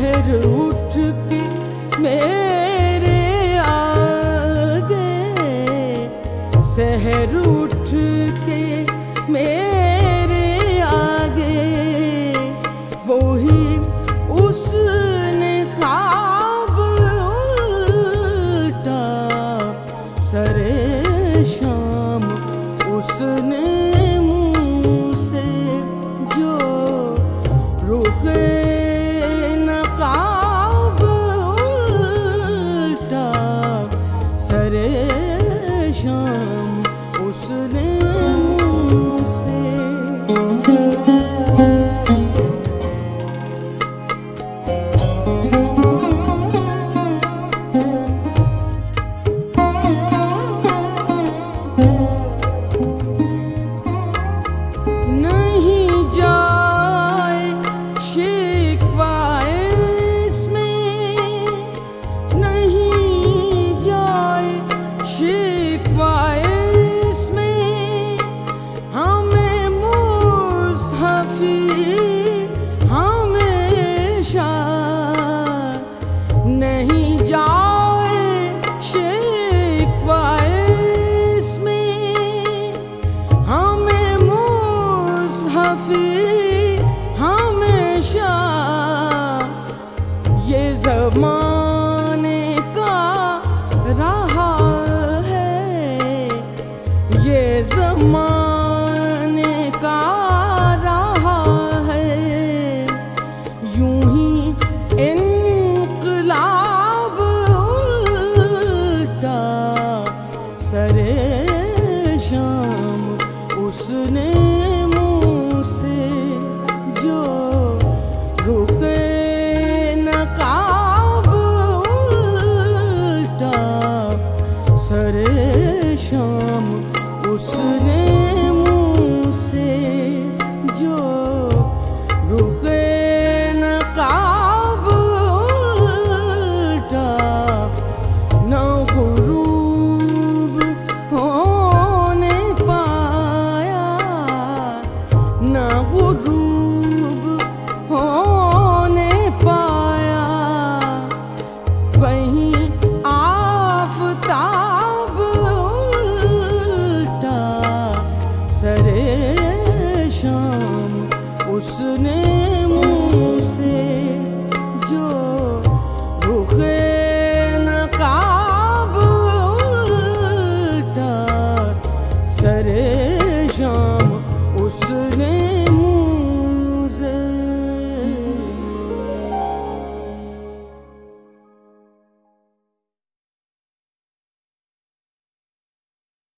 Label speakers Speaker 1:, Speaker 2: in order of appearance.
Speaker 1: शहर उठ के मेरे आगे, शहर उठ के मेरे आगे, वो ही उसने ख्वाब उल्टा सरे शाम उसने मुँह से जो रुखे नकाब उल्टा सरे शाम उसने मुँह से। नहीं जाए शिकवा इसमें, हमें मुस्हफ़ी हमेशा। ये ज़माने का रहा है, ये ज़माने का रहा है, यूं ही सरे शाम उसने मुँह से जो रुखे नकाब उल्टा सरे शाम उसने मुँह से जो रुखे नकाब उल्टा। न गुरूब होने पाया, न गुरूब होने पाया, वहीं आफ़ताब उल्टा सरे शाम उसने मुँह से जो रुखे नकाब उल्टा सरे शाम उसने